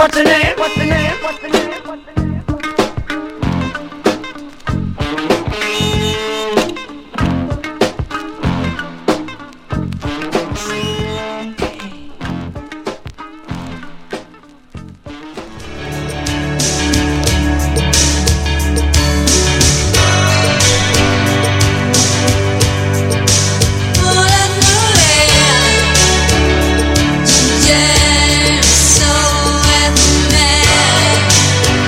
What's the name? What's the name? What's the name? What's the name? So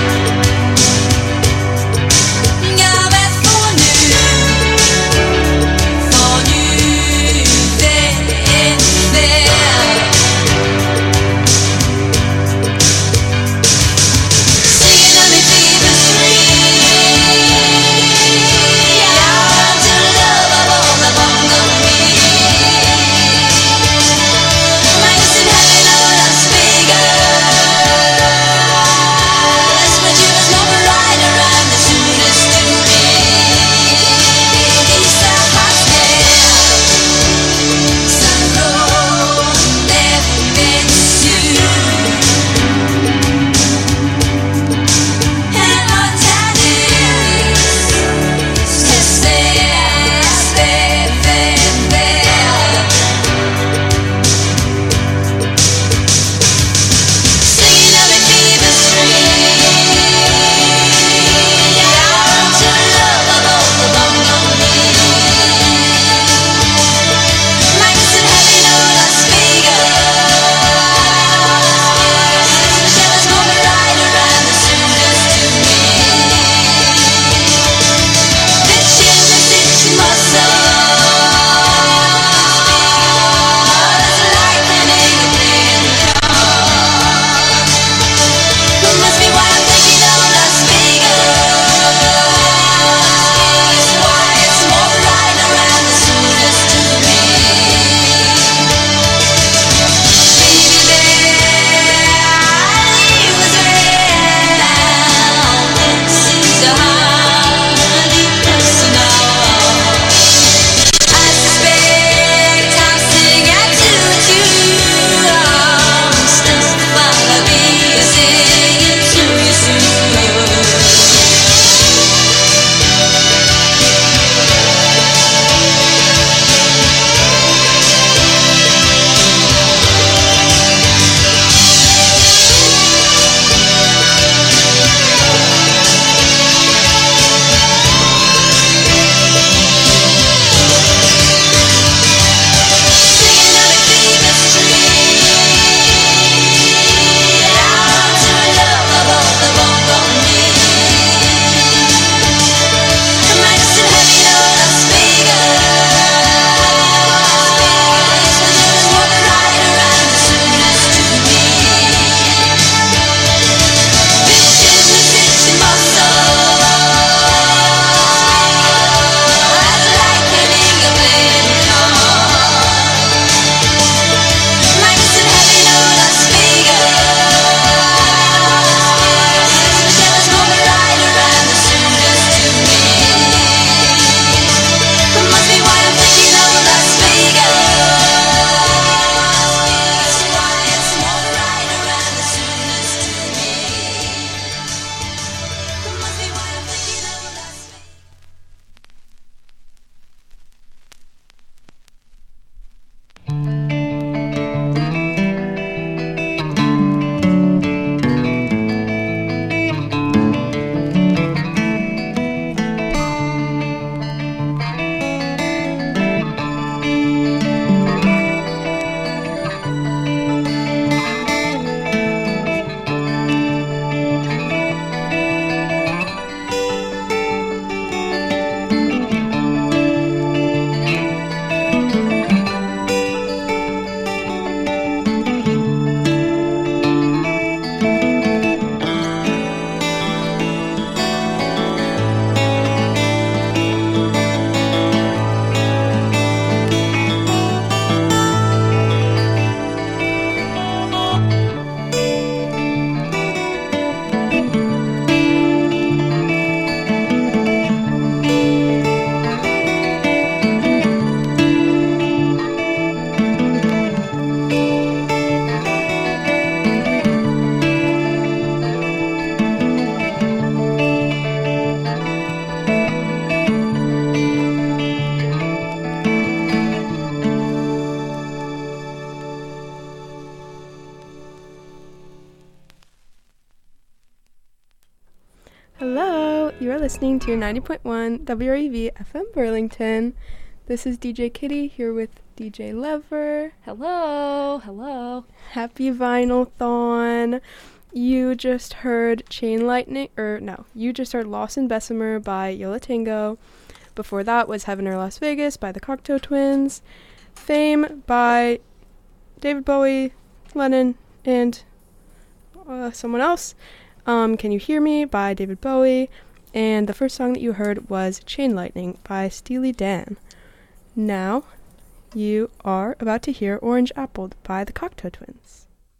Hello, you are listening to 90.1 WREV FM Burlington. This is DJ Kitty here with DJ Lever. Hello. Happy Vinyl-thon. You just heard you just heard Lost in Bessemer by Yola Tango. Before that was Heaven or Las Vegas by the Cocteau Twins. Fame by David Bowie, Lennon, and someone else. Can You Hear Me by David Bowie. And the first song that you heard was Chain Lightning by Steely Dan. Now, you are about to hear Orange Apple by the Cocteau Twins.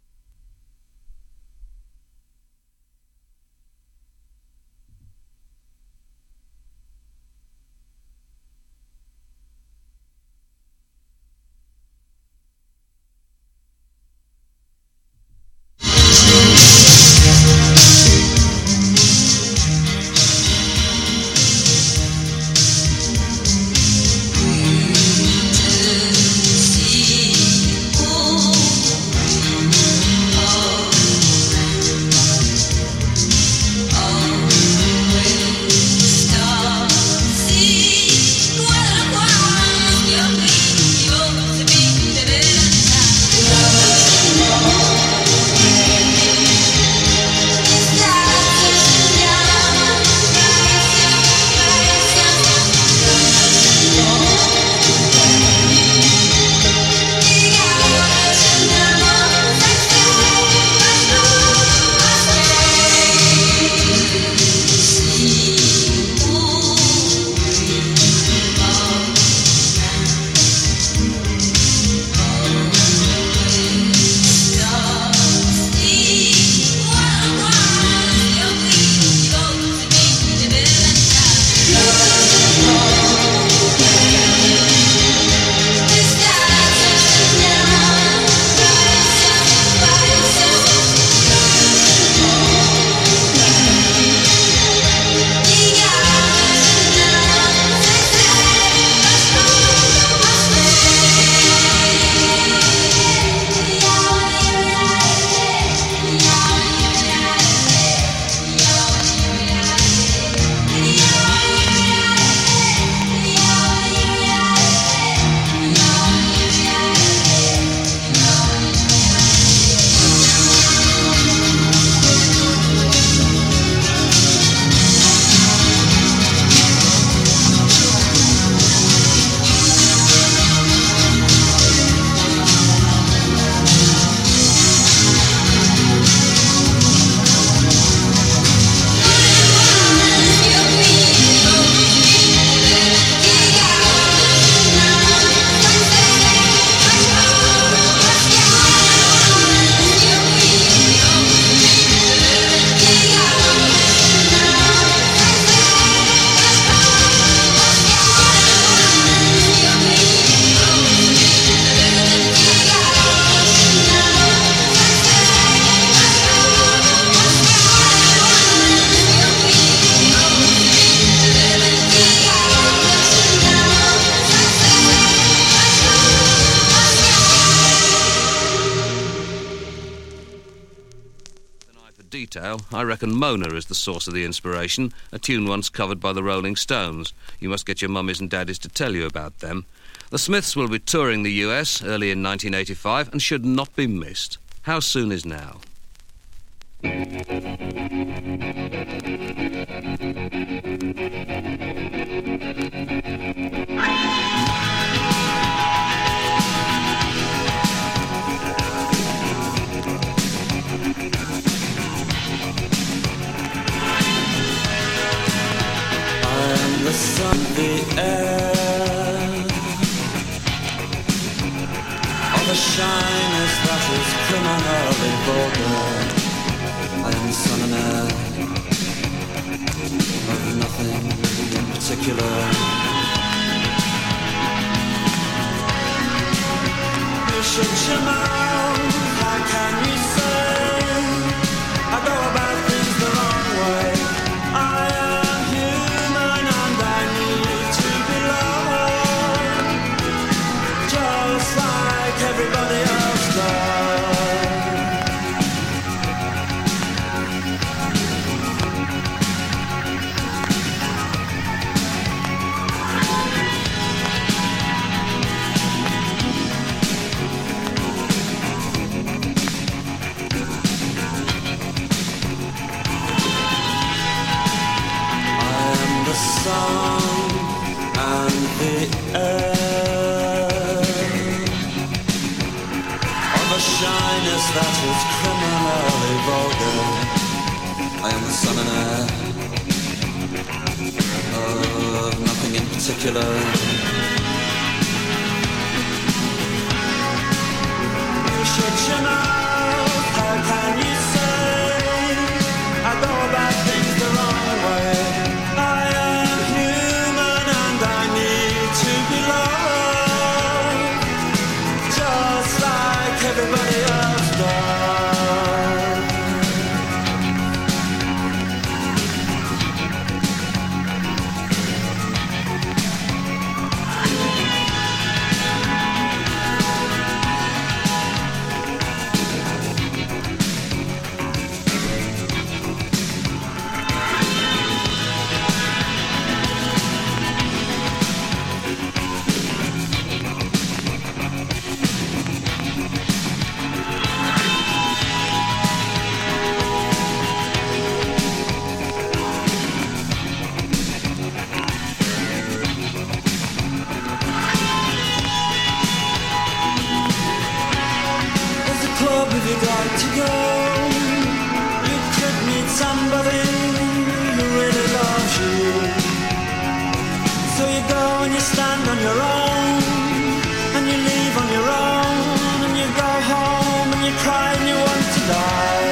I reckon Mona is the source of the inspiration, a tune once covered by the Rolling Stones. You must get your mummies and daddies to tell you about them. The Smiths will be touring the US early in 1985 and should not be missed. How soon is now? The sun, the air, all the shyness that is criminally vulgar. I am the sun and air of nothing in particular. You shut your mouth, how can you say I go about things the wrong way? I am human and I need to belong, just like everybody else does. air of a shyness that is criminally vulgar. I am the son and heir of nothing in particular. You shut your mouth, how can you say I go about things the wrong way? I am human and I need to be loved, just like everybody else does. If you'd like to go, you could meet somebody who really loves you. So you go and you stand on your own, and you leave on your own, and you go home and you cry and you want to die.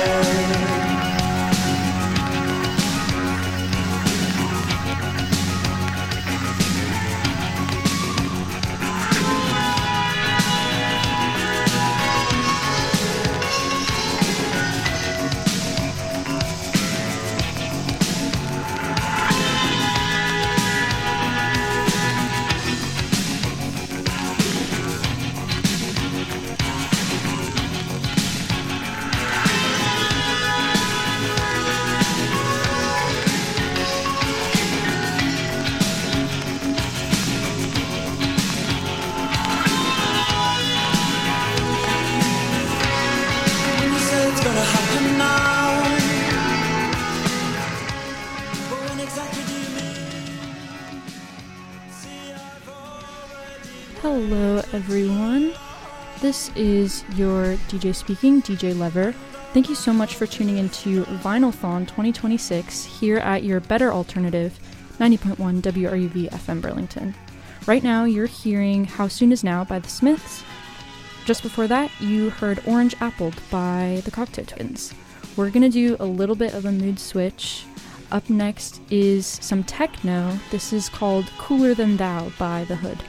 Hello everyone, this is your DJ speaking, DJ Lever. Thank you so much for tuning into Vinylthon 2026 here at your better alternative, 90.1 WRUV FM Burlington. Right now you're hearing How Soon Is Now by The Smiths. Just before that you heard Orange Appled by the Cocteau Twins. We're gonna do a little bit of a mood switch. Up next is some techno. This is called Cooler Than Thou by The Hood.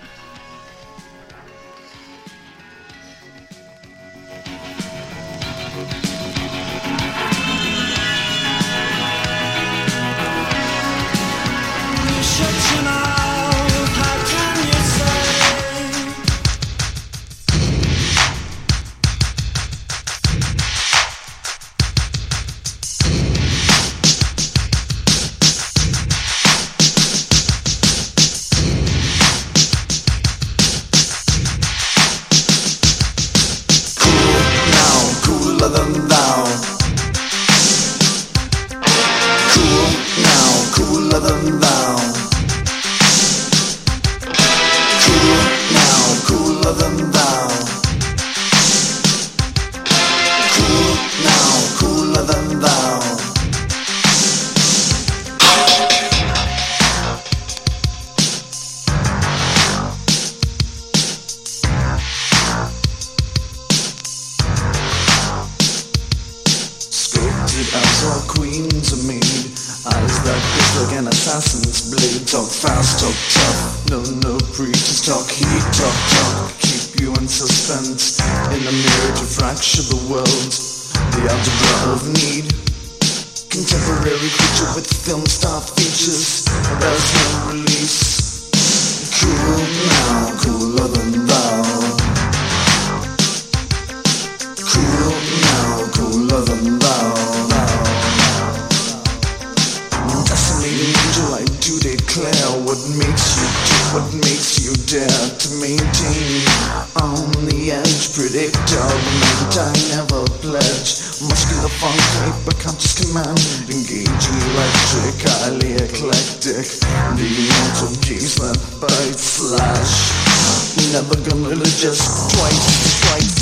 Predict, I never pledge. Muscular funk, but conscious command. Engaging electric, highly eclectic. The immortal keys that bite slash. Never gonna live just twice.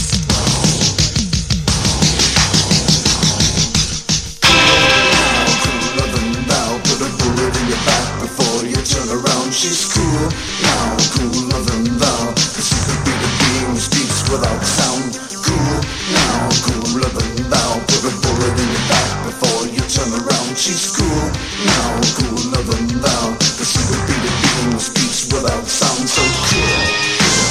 Cooler than thou, put a bullet in your back before you turn around. She's cool now, cooler than thou. Cause she could be the being who speaks without sound. Cool now, cooler than thou. Put a bullet in your back before you turn around. She's cool now, cooler than thou. Cause she could be the being who speaks without sound. So cool.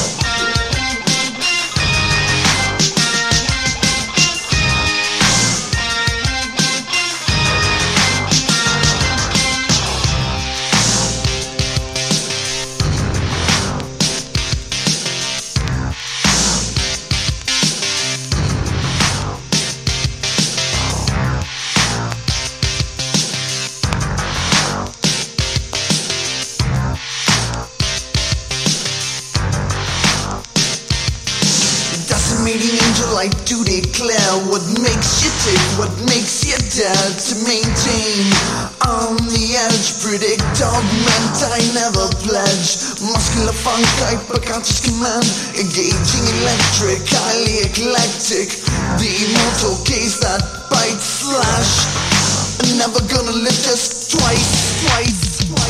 Meeting angel, I do declare what makes you tick, what makes you dare to maintain. On the edge, predict, augment, I never pledge. Muscular funk, hyperconscious command. Engaging electric, highly eclectic. The immortal case that bites slash. Never gonna live just twice.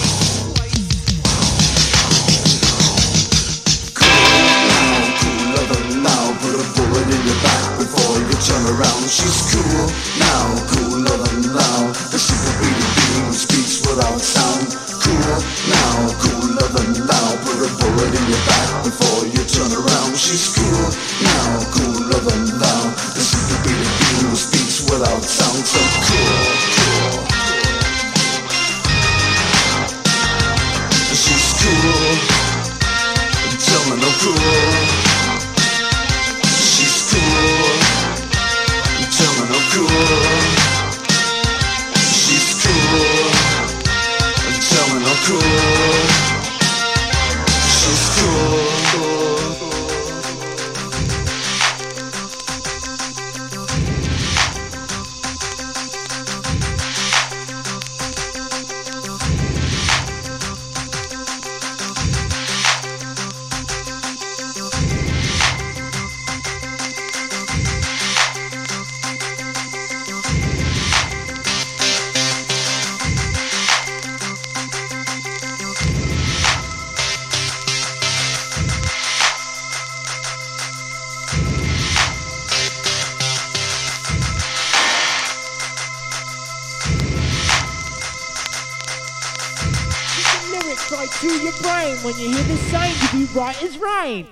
Put a bullet in your back before you turn around. She's cool now, cooler than thou. The super beady being who speaks without sound. Cool now, cooler than thou. Put a bullet in your back before you turn around. She's cool now, cooler than thou. The super beady being who speaks without sound. So cool. She's cool. Tell me no cool. Tell me no cool. She's cool. Tell me no cool. She's cool. Right to your brain. When you hear this saying, you be right as rain.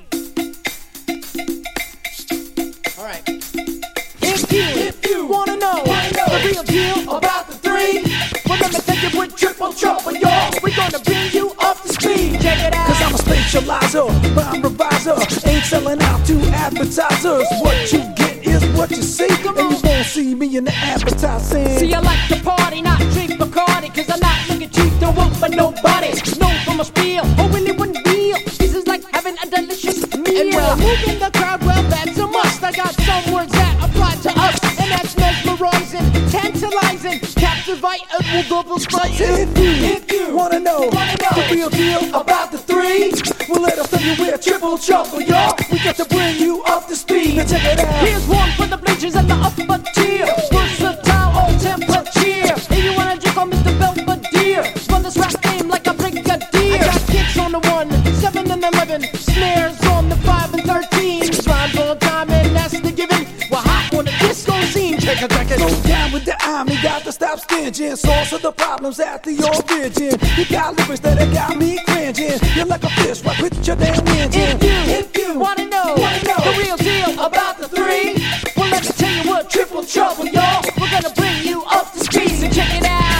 Alright. If you wanna know the real deal about the three, well let me take you with triple trouble, y'all. We're gonna bring you up to speed. Check it out. Cause I'm a spatializer, rhyme reviser. Ain't selling out to advertisers. What you get is what you see. And you won't see me in the advertising. See, I like to party, not drink Bacardi. Cause I'm not looking cheap, don't work for nobody. No from a spiel, oh really wouldn't deal. This is like having a delicious meal. And well, moving the crowd, well that's a must. I got some words that apply to us. And that's mesmerizing, tantalizing, captivate and will double spice. If you wanna know the real deal about the three, well let us tell you we're triple trouble, y'all. We got to bring you up to speed. Now check it out. Here's one for the bleachers and the upper tier. Versatile, all temperature. If you wanna drink on Mr. Belvedere, run this rap game like a brigadier. I got kicks on the 1, 7 and 11, snares on the 5 and 13. Rhymes on time and that's the given. We're hot on the disco scene. Check it. Go down with the army, got to stop stinging. Source of the problems at the origin. You got lyrics that got me cringing. You're like a fish, right with your damn engine. If you wanna know the real deal about the three, well let me tell you what triple trouble, y'all. We're gonna bring you up to speed, so check it out.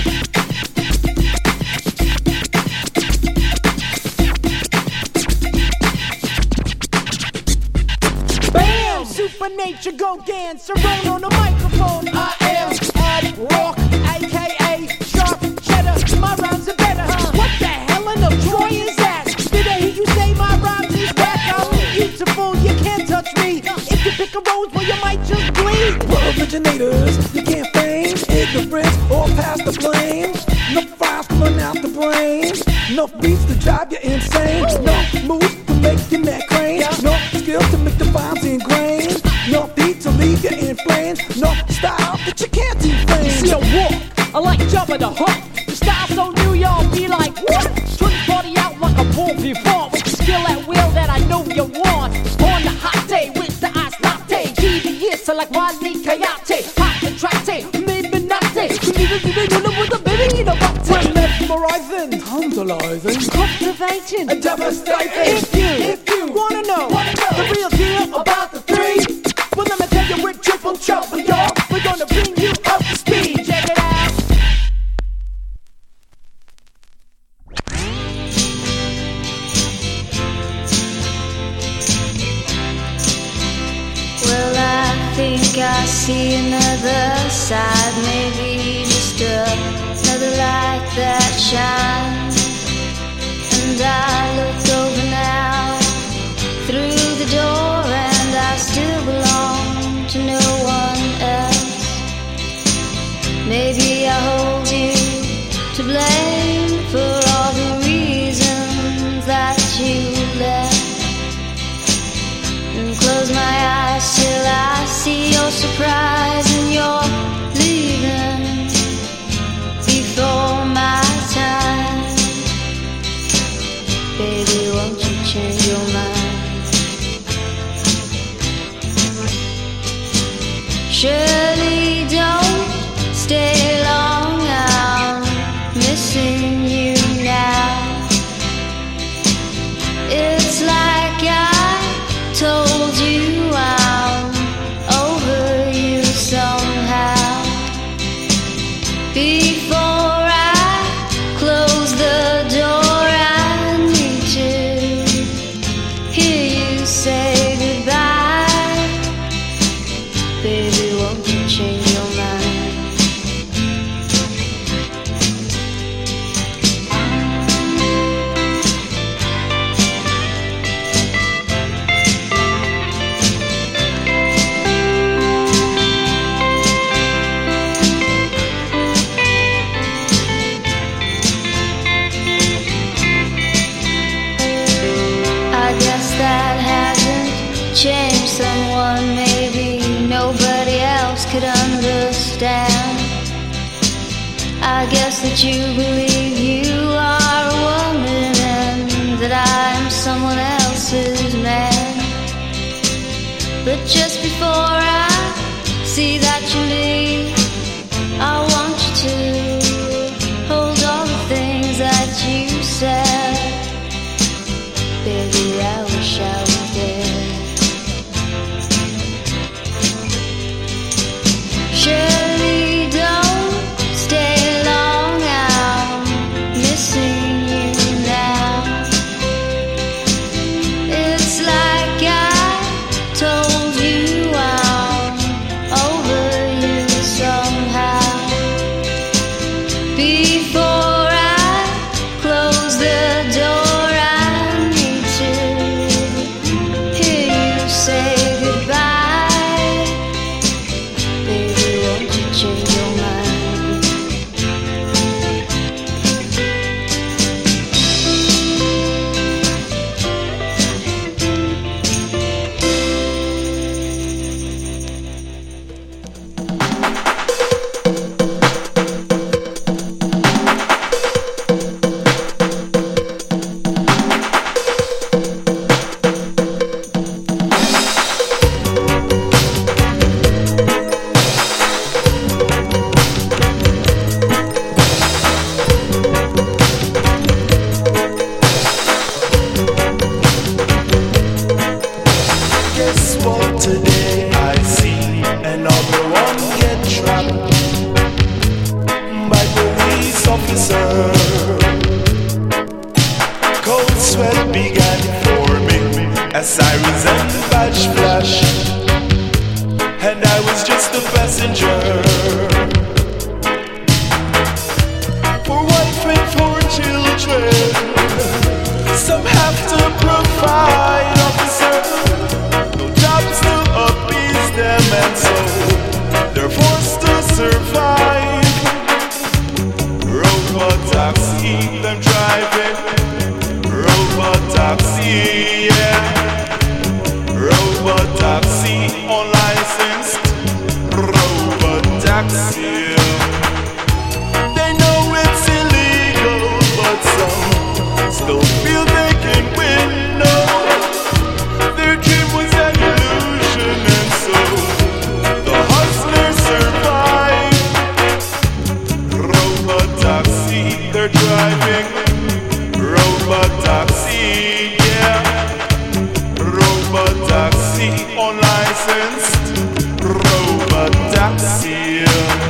Bam! Super Nature go dancer on the microphone. I am Ad Rock, aka Sharp Cheddar. My rhymes are better, huh? What the hell in the Troy is that? Did I hear you say my rhymes is whack? I'm beautiful, you can't touch me. If you pick a rose, well you might just bleed. We're originators, you can't fan cigarettes or past the blame. No fires coming out the brain. No beats to drive you insane. No moves to make your neck crane. No skills to make the vibes ingrained. No beat to leave you in flames. No style that you can't defame. See, I walk, I like jumping the hump. The style so new, y'all be like, what? Turn the party out like a bull before. With the skill at will that I know you want. On the hot day with the ice latte. TVS, I like Wally Coyote. Hot the tractate, maybe not say. With a baby in a box. We're mesmerizing, tantalizing, Cultivating and devastating. If you wanna know the real deal about the three, well, let me tell you we're triple trouble, y'all. We're gonna bring you up to speed. Check it out. Well, I think I see another side, maybe just another light that shines. And I look over now through the door, and I still belong to no one else. Maybe I hold you to blame for all the reasons that you left. And close my eyes till I see your surprise and you're leaving before my time. Baby, won't you change your mind? Surely don't stay long, I'm missing you now. It's like I told you I'm over you somehow. Before I close the door, I need to hear you say goodbye. Baby, won't you change your mind? I guess that hasn't changed someone. Maybe nobody else could understand. I guess that you believe you are a woman and that I'm someone else's man. But just before I see that you leave, I want you to hold all the things that you said. Baby, I wish I was there. Surely don't stay long, I'm taxi. They know it's illegal, but some still feel they can win. No, their dream was an illusion, and so the hustlers survive. Robot taxi, they're driving. Robot taxi, yeah. Robot taxi, unlicensed. Robot taxi.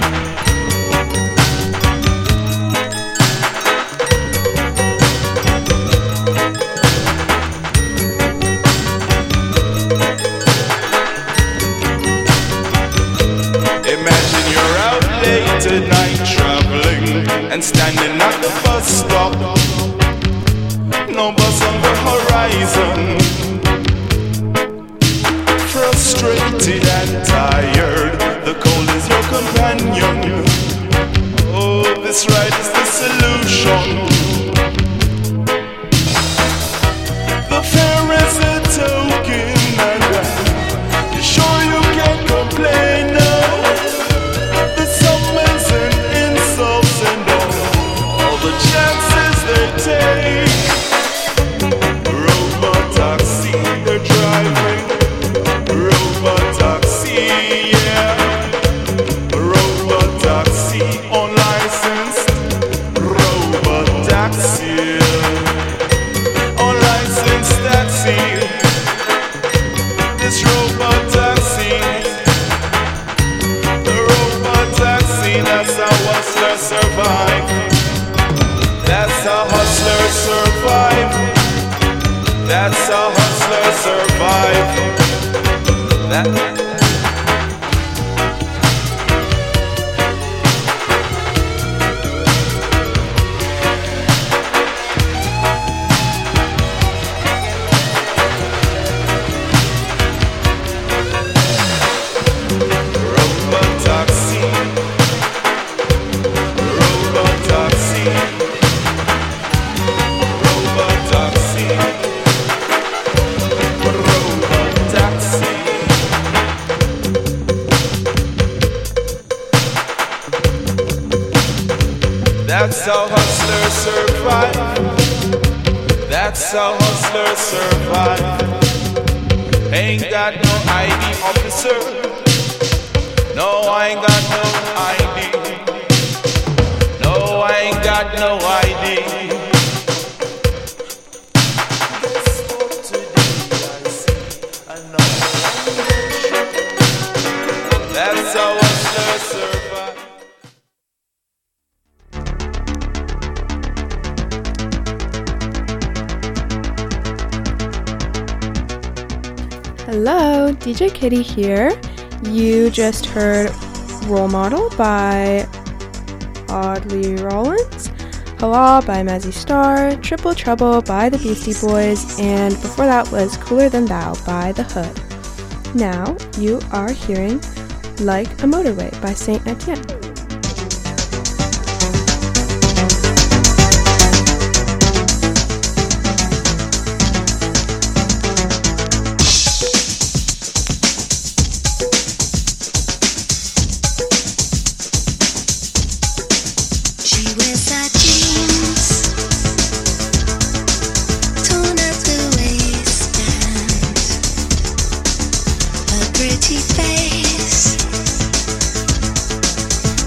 Imagine you're out late at night traveling and standing at the bus stop. No bus on the horizon. Frustrated and tired, the cold is your companion. Oh, this ride is the solution. The fare is a token, and you're sure you can't complain. No, the summons and insults and all the chances they take. Robot taxi, they're driving. Robot taxi, yeah. Robot taxi, unlicensed. Robot taxi, unlicensed taxi. This robot taxi, the robot taxi. That's how hustlers survive. That's how hustlers survive. That's how hustlers survive. Robot taxi. Robot taxi. Robot taxi. Robot taxi. That's how hustlers survive. That's how hustlers survive. Ain't got no ID, officer. No, I ain't got no ID. No, I ain't got no ID. That's how hustlers survive. Hello, DJ Kitty here. You just heard Role Model by Audley Rollins, Hala by Mazzy Star, Triple Trouble by the Beastie Boys, and before that was Cooler Than Thou by The Hood. Now you are hearing Like a Motorway by Saint Etienne. Pretty face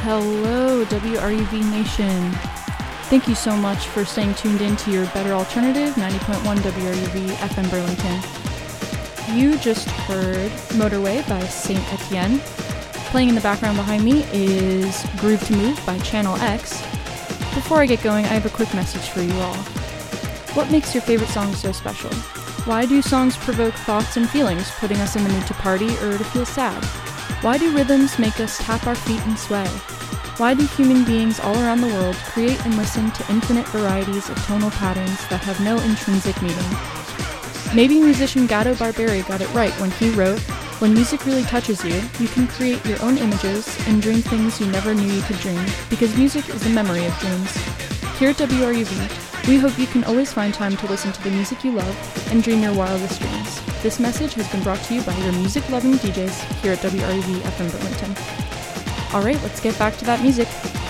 Hello, WRUV Nation. Thank you so much for staying tuned in to your better alternative, 90.1 WRUV FM Burlington. You just heard Motorway by Saint Etienne. Playing in the background behind me is Groove to Move by Channel X. Before I get going, I have a quick message for you all. What makes your favorite song so special? Why do songs provoke thoughts and feelings, putting us in the mood to party or to feel sad? Why do rhythms make us tap our feet and sway? Why do human beings all around the world create and listen to infinite varieties of tonal patterns that have no intrinsic meaning? Maybe musician Gato Barberi got it right when he wrote, "When music really touches you, you can create your own images and dream things you never knew you could dream, because music is the memory of dreams." Here at WRUV, we hope you can always find time to listen to the music you love and dream your wildest dreams. This message has been brought to you by your music-loving DJs here at WRUV FM Burlington. Alright, let's get back to that music.